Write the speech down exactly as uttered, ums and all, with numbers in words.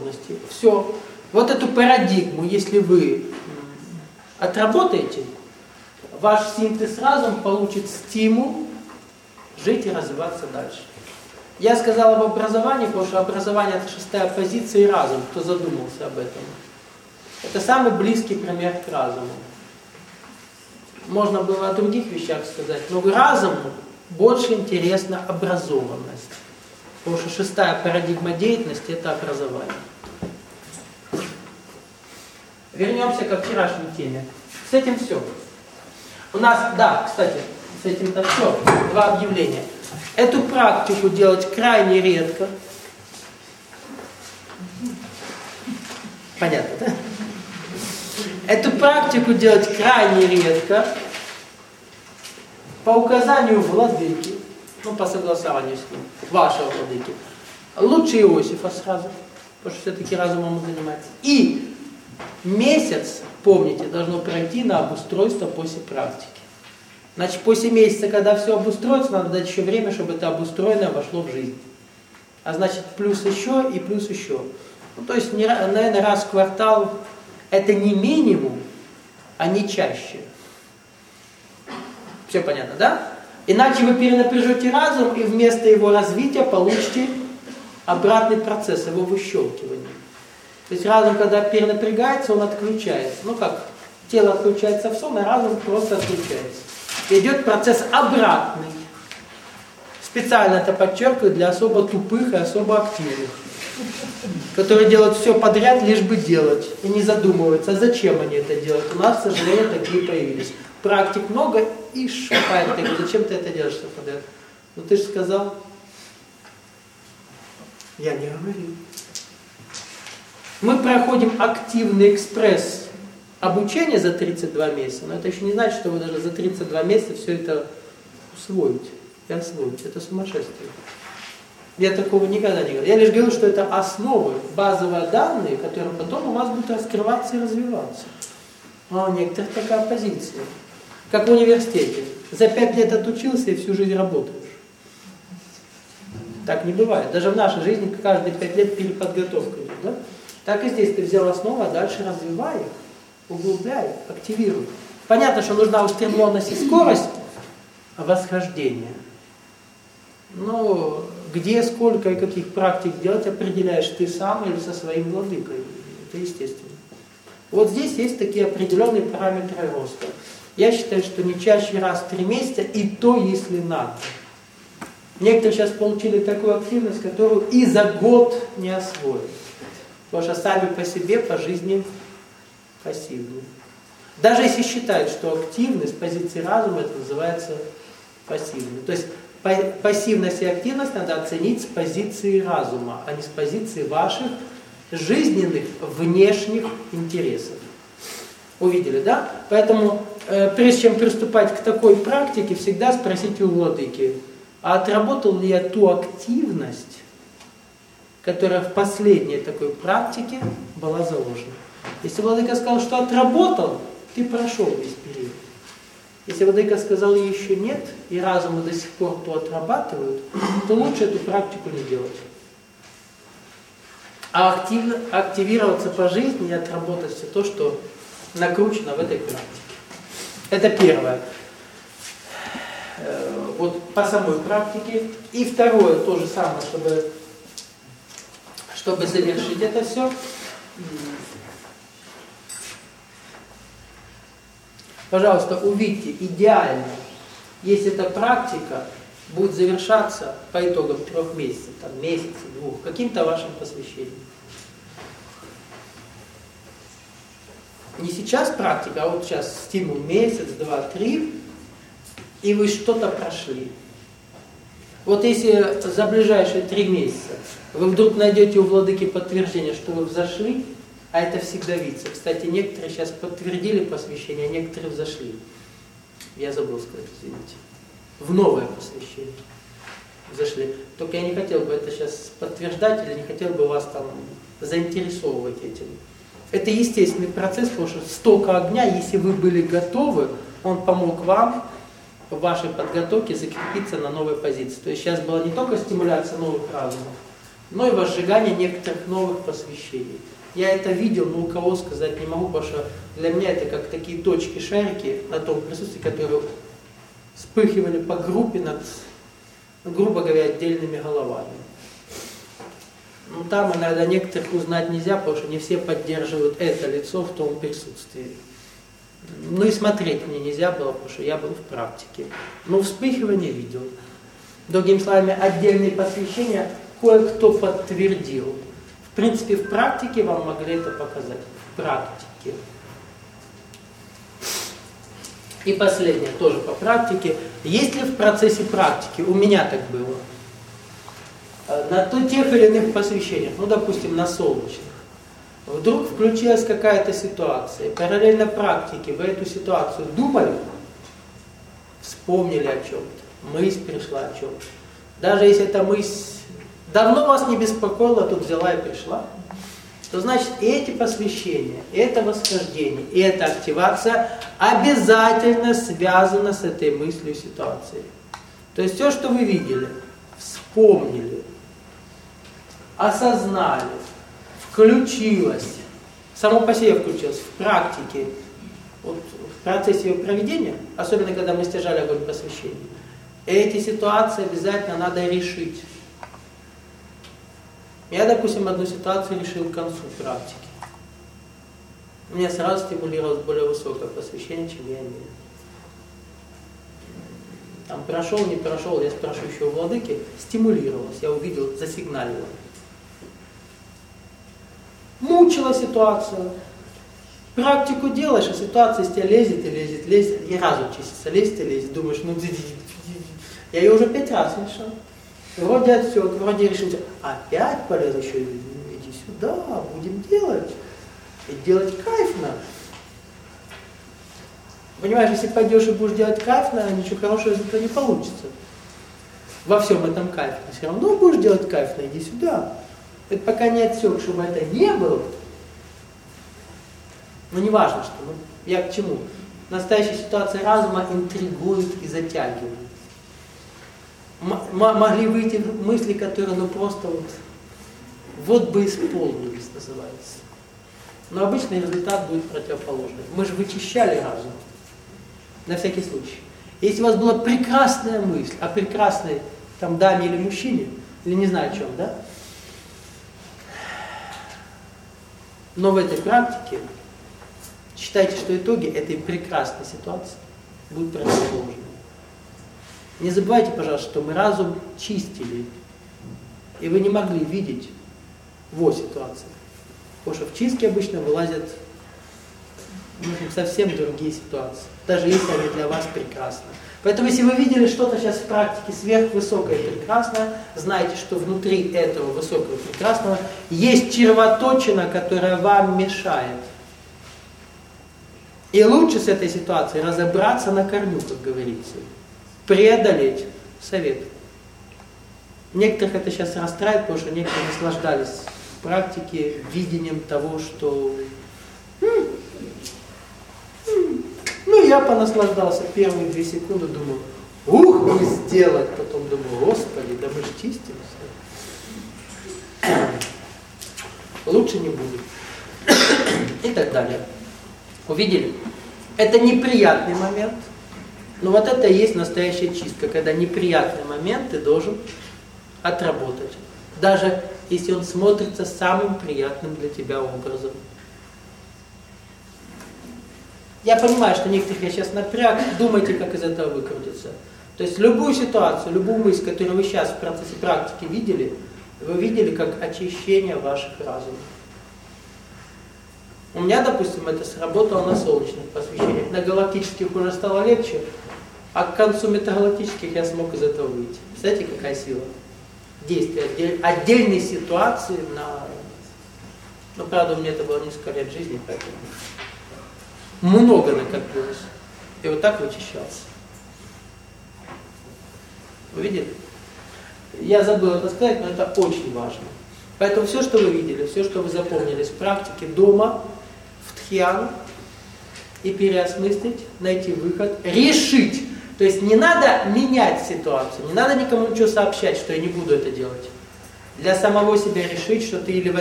образованности. Все. Вот эту парадигму, если вы отработаете, ваш синтез разум получит стимул жить и развиваться дальше. Я сказал об образовании, потому что образование — это шестая позиция и разум, кто задумался об этом. Это самый близкий пример к разуму. Можно было о других вещах сказать, но разуму больше интересна образованность. Потому что шестая парадигма деятельности — это образование. Вернемся ко вчерашней теме. С этим все. У нас, да, кстати, с этим-то все. Два объявления. Эту практику делать крайне редко. Понятно, да? Эту практику делать крайне редко по указанию владыки, ну, по согласованию с ним, вашего владыки. Лучше Иосифа сразу, потому что все-таки разумом он занимается. И месяц, помните, должно пройти на обустройство после практики. Значит, после месяца, когда все обустроится, надо дать еще время, чтобы это обустроенное вошло в жизнь. А значит, плюс еще и плюс еще. Ну, то есть, наверное, раз в квартал это не минимум, а не чаще. Все понятно, да? Иначе вы перенапряжете разум, и вместо его развития получите обратный процесс, его выщелкивания. То есть разум, когда перенапрягается, он отключается. Ну как, тело отключается в сон, а разум просто отключается. И идет процесс обратный. Специально это подчеркиваю для особо тупых и особо активных, которые делают все подряд, лишь бы делать, и не задумываются, а зачем они это делают. У нас, к сожалению, такие появились. Практик много, и шпает, ты говоришь, зачем ты это делаешь, все подряд? Ну ты же сказал. Я не говорил. Мы проходим активный экспресс обучения за тридцать два месяца, но это еще не значит, что вы даже за тридцать два месяца все это усвоите и освоите. Это сумасшествие. Я такого никогда не говорю. Я лишь говорю, что это основы, базовые данные, которые потом у вас будут раскрываться и развиваться. А у некоторых такая позиция. Как в университете. За пять лет отучился и всю жизнь работаешь. Так не бывает. Даже в нашей жизни каждые пять лет переподготовка идет. Да? Так и здесь ты взял основу, а дальше развивай их, углубляй, активируй. Понятно, что нужна устремленность и скорость восхождения. Но где, сколько и каких практик делать, определяешь ты сам или со своим владыкой. Это естественно. Вот здесь есть такие определенные параметры роста. Я считаю, что не чаще раз в три месяца, и то, если надо. Некоторые сейчас получили такую активность, которую и за год не освоят. Потому что сами по себе, по жизни пассивны. Даже если считают, что активность с позиции разума, это называется пассивной. То есть пассивность и активность надо оценить с позиции разума, а не с позиции ваших жизненных внешних интересов. Увидели, да? Поэтому, э, прежде чем приступать к такой практике, всегда спросите у владыки, а отработал ли я ту активность, которая в последней такой практике была заложена. Если владыка сказал, что отработал, ты прошел весь период. Если владыка сказал еще нет, и разумы до сих пор то отрабатывают, то лучше эту практику не делать. А активно, активироваться по жизни и отработать все то, что накручено в этой практике. Это первое. Вот по самой практике. И второе, то же самое, чтобы, чтобы завершить это все. Пожалуйста, увидьте, идеально, если эта практика будет завершаться по итогам трех месяцев, там, месяца, двух, каким-то вашим посвящением. Не сейчас практика, а вот сейчас стимул месяц, два, три, и вы что-то прошли. Вот если за ближайшие три месяца вы вдруг найдете у владыки подтверждение, что вы взошли, а это всегда видится. Кстати, некоторые сейчас подтвердили посвящение, а некоторые взошли. Я забыл сказать, извините. В новое посвящение зашли. Только я не хотел бы это сейчас подтверждать или не хотел бы вас там заинтересовывать этим. Это естественный процесс, потому что столько огня, если вы были готовы, он помог вам в вашей подготовке закрепиться на новой позиции. То есть сейчас была не только стимуляция новых разумов, но и возжигание некоторых новых посвящений. Я это видел, но у кого сказать не могу, потому что для меня это как такие точки, шарики на том присутствии, которые вспыхивали по группе над, грубо говоря, отдельными головами. Ну там иногда некоторых узнать нельзя, потому что не все поддерживают это лицо в том присутствии. Ну и смотреть мне нельзя было, потому что я был в практике. Но вспыхивание видел. Другими словами, отдельные посвящения кое-кто подтвердил. В принципе, в практике вам могли это показать. В практике. И последнее, тоже по практике. Если в процессе практики, у меня так было, на тех или иных посвящениях, ну, допустим, на солнечных, вдруг включилась какая-то ситуация, параллельно практике вы эту ситуацию думали, вспомнили о чем-то, мысль пришла о чем-то. Даже если эта мысль давно вас не беспокоила, тут взяла и пришла, то значит и эти посвящения, и это восхождение, и эта активация обязательно связана с этой мыслью ситуацией. То есть все, что вы видели, вспомнили, осознали, включилось, само по себе включилось в практике, вот, в процессе ее проведения, особенно когда мы стяжали огонь посвящения, эти ситуации обязательно надо решить. Я, допустим, одну ситуацию решил к концу практики. Меня сразу стимулировалось более высокое посвящение, чем я имею. Там прошел, не прошел, я спрашиваю еще у владыки, стимулировалось, я увидел, засигналило. Мучила ситуацию. Практику делаешь, а ситуация из тебя лезет и лезет, лезет, и разум чистится, лезет и лезет. Думаешь, ну я ее уже пять раз решил. Вроде отсек, вроде решился. Опять полез еще, иди сюда, будем делать. И делать кайфно. Понимаешь, если пойдешь и будешь делать кайфно, ничего хорошего из этого не получится. Во всем этом кайфно. Все равно будешь делать кайфно, иди сюда. Это пока не отсек, чтобы это не было. Но не важно, что. Ну, я к чему? Настоящая ситуация разума интригует и затягивает. Могли выйти мысли, которые ну просто вот, вот бы исполнились, называется. Но обычный результат будет противоположный. Мы же вычищали разум. На всякий случай. Если у вас была прекрасная мысль о прекрасной там даме или мужчине, или не знаю о чем, да? Но в этой практике считайте, что итоги этой прекрасной ситуации будут противоположны. Не забывайте, пожалуйста, что мы разум чистили, и вы не могли видеть его ситуацию. Потому что в чистке обычно вылазят ну, совсем другие ситуации, даже если они для вас прекрасны. Поэтому, если вы видели что-то сейчас в практике сверхвысокое и прекрасное, знайте, что внутри этого высокого и прекрасного есть червоточина, которая вам мешает. И лучше с этой ситуацией разобраться на корню, как говорится. Преодолеть совет. Некоторых это сейчас расстраивает, потому что некоторые наслаждались в практике видением того, что м-м, м-м. ну я понаслаждался первые две секунды, думаю, ух, бы сделать, потом думаю, Господи, да мы же чистимся. Лучше не буду. И так далее. Увидели? Это неприятный момент. Но вот это и есть настоящая чистка, когда неприятный момент ты должен отработать. Даже если он смотрится самым приятным для тебя образом. Я понимаю, что некоторых я сейчас напряг, думайте, как из этого выкрутиться. То есть любую ситуацию, любую мысль, которую вы сейчас в процессе практики видели, вы видели как очищение ваших разумов. У меня, допустим, это сработало на солнечных посвящениях. На галактических уже стало легче, а к концу метагалактических я смог из этого выйти. Представляете, какая сила? Действие отдель... отдельной ситуации на... Ну, правда, у меня это было несколько лет жизни, поэтому много накопилось. И вот так вычищался. Вы видели? Я забыл это сказать, но это очень важно. Поэтому все, что вы видели, все, что вы запомнили с практики дома, в тхьяну, и переосмыслить, найти выход, решить. То есть не надо менять ситуацию, не надо никому ничего сообщать, что я не буду это делать. для самого себя решить, что ты или в